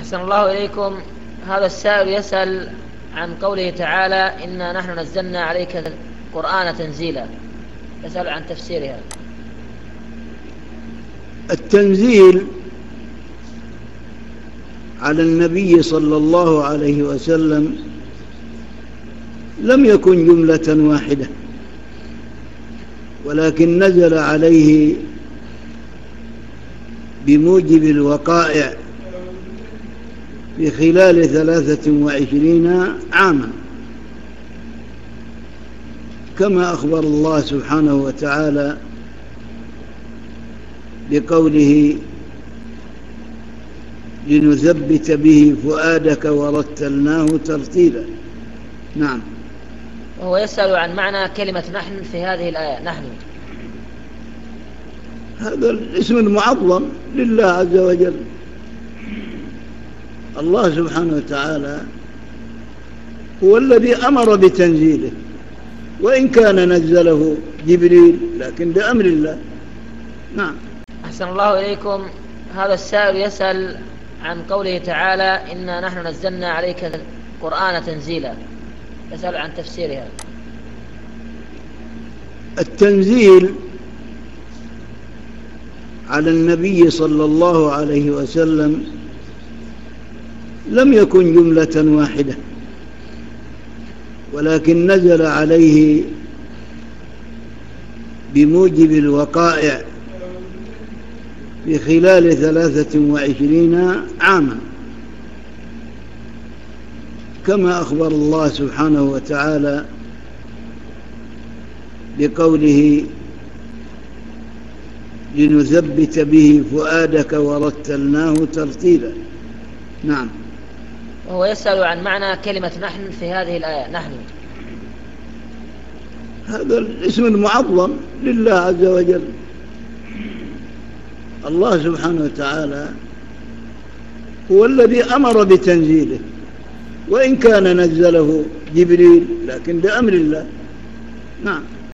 أحسن الله إليكم. هذا السائل يسأل عن قوله تعالى إنا نحن نزلنا عليك القرآن تنزيلا، يسأل عن تفسيرها. التنزيل على النبي صلى الله عليه وسلم لم يكن جملة واحدة، ولكن نزل عليه بموجب الوقائع في خلال 23 عاما، كما أخبر الله سبحانه وتعالى بقوله لنثبت به فؤادك ورتلناه ترتيلا. نعم. وهو يسأل عن معنى كلمة نحن في هذه الآية. نحن هذا الاسم المعظم لله عز وجل. الله سبحانه وتعالى هو الذي أمر بتنزيله، وإن كان نزله جبريل لكن بأمر الله. نعم. أحسن الله إليكم. هذا السائل يسأل عن قوله تعالى إنا نحن نزلنا عليك القرآن تنزيلا، يسأل عن تفسيرها. التنزيل على النبي صلى الله عليه وسلم لم يكن جملة واحدة، ولكن نزل عليه بموجب الوقائع في خلال 23 عاما، كما أخبر الله سبحانه وتعالى بقوله لنثبت به فؤادك ورتلناه ترتيلا. نعم. وهو يسأل عن معنى كلمة نحن في هذه الآية. نحن هذا الاسم المعظم لله عز وجل. الله سبحانه وتعالى هو الذي أمر بتنزيله، وإن كان نزله جبريل لكن بأمر الله. نعم.